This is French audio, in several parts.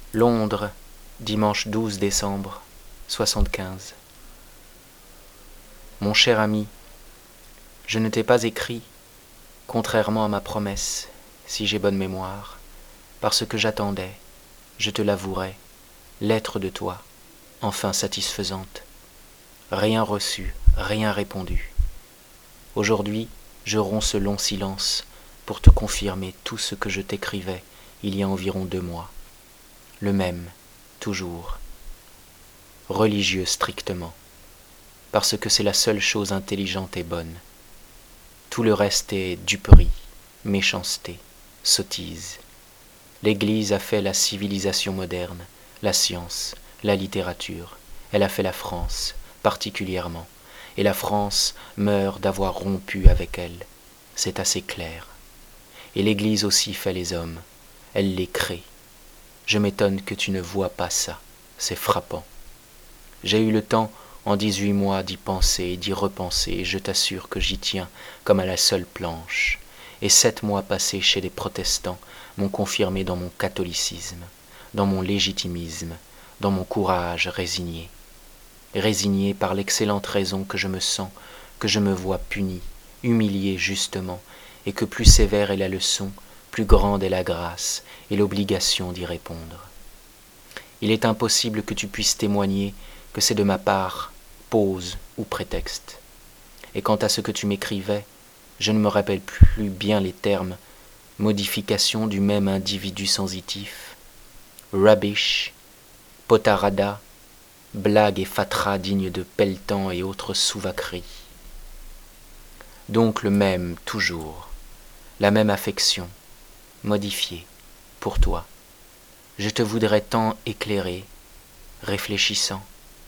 Londres, dimanche 12 décembre 75. Mon cher ami, je ne t'ai pas écrit, contrairement à ma promesse, si j'ai bonne mémoire, parce que j'attendais, je te l'avouerai, lettre de toi, enfin satisfaisante. Rien reçu, rien répondu. Aujourd'hui, je romps ce long silence pour te confirmer tout ce que je t'écrivais il y a environ 2 mois. Le même, toujours. Religieux strictement, parce que c'est la seule chose intelligente et bonne. Tout le reste est duperie, méchanceté, sottise. L'Église a fait la civilisation moderne, la science, la littérature. Elle a fait la France, particulièrement. Et la France meurt d'avoir rompu avec elle. C'est assez clair. Et l'Église aussi fait les hommes. Elle les crée. Je m'étonne que tu ne vois pas ça. C'est frappant. J'ai eu le temps, en 18 mois, d'y penser et d'y repenser, et je t'assure que j'y tiens comme à la seule planche. Et 7 mois passés chez les protestants m'ont confirmé dans mon catholicisme, dans mon légitimisme, dans mon courage résigné. Résigné par l'excellente raison que je me sens, que je me vois puni, humilié justement, et que plus sévère est la leçon, plus grande est la grâce et l'obligation d'y répondre. Il est impossible que tu puisses témoigner que c'est de ma part pose ou prétexte. Et quant à ce que tu m'écrivais, je ne me rappelle plus bien les termes, modification du même individu sensitif, rubbish, potarada, blague et fatras dignes de pelletan et autres sous-vaqueries. Donc le même toujours, la même affection, modifiée, pour toi. Je te voudrais tant éclairer, réfléchissant.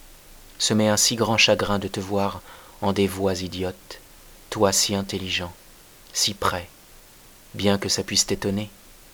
Ce m'est un si grand chagrin de te voir en des voies idiotes, toi si intelligent, si près, bien que ça puisse t'étonner.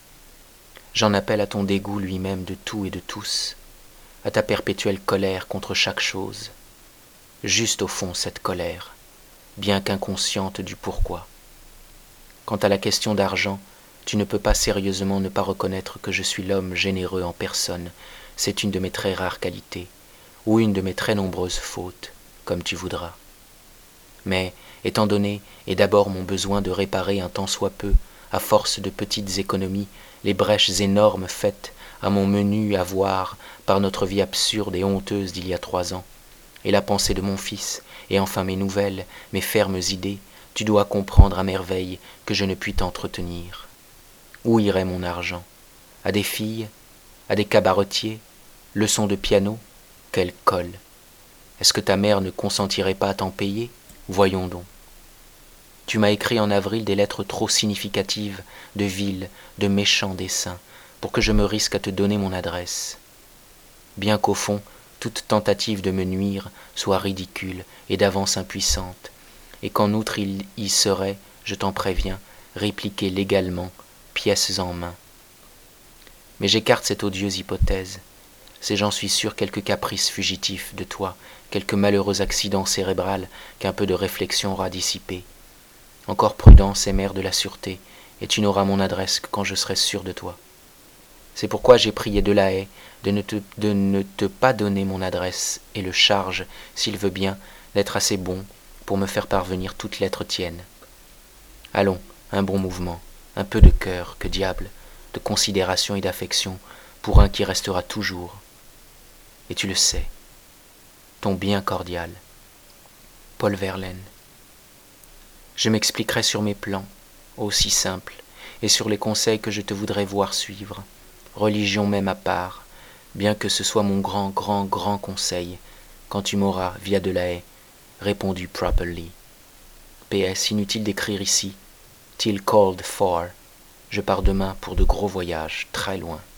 J'en appelle à ton dégoût lui-même de tout et de tous, à ta perpétuelle colère contre chaque chose, juste au fond cette colère, bien qu'inconsciente du pourquoi. Quant à la question d'argent, tu ne peux pas sérieusement ne pas reconnaître que je suis l'homme généreux en personne, c'est une de mes très rares qualités, ou une de mes très nombreuses fautes, comme tu voudras. Mais, étant donné, et d'abord mon besoin de réparer un tant soit peu, à force de petites économies, les brèches énormes faites à mon menu avoir par notre vie absurde et honteuse d'il y a 3 ans, et la pensée de mon fils, et enfin mes nouvelles, mes fermes idées, tu dois comprendre à merveille que je ne puis t'entretenir. Où irait mon argent? À des filles? À des cabaretiers? Leçons de piano? Quelle colle! Est-ce que ta mère ne consentirait pas à t'en payer? Voyons donc. Tu m'as écrit en avril des lettres trop significatives de vils, de méchants desseins, pour que je me risque à te donner mon adresse. Bien qu'au fond, toute tentative de me nuire soit ridicule et d'avance impuissante, et qu'en outre il y serait, je t'en préviens, répliqué légalement, pièces en main. Mais j'écarte cette odieuse hypothèse. C'est, j'en suis sûr, quelque caprice fugitif de toi, quelque malheureux accident cérébral qu'un peu de réflexion aura dissipé. Encore prudence est mère de la sûreté, et tu n'auras mon adresse que quand je serai sûr de toi. C'est pourquoi j'ai prié Delahaye de ne te pas donner mon adresse, et le charge, s'il veut bien, d'être assez bon pour me faire parvenir toute lettre tienne. Allons, un bon mouvement, un peu de cœur, que diable, de considération et d'affection pour un qui restera toujours. Et tu le sais, ton bien cordial, Paul Verlaine. Je m'expliquerai sur mes plans, aussi simples, et sur les conseils que je te voudrais voir suivre, religion même à part, bien que ce soit mon grand, grand, grand conseil, quand tu m'auras, via Delahaye, répondu properly. PS, inutile d'écrire ici, till called for, je pars demain pour de gros voyages, très loin.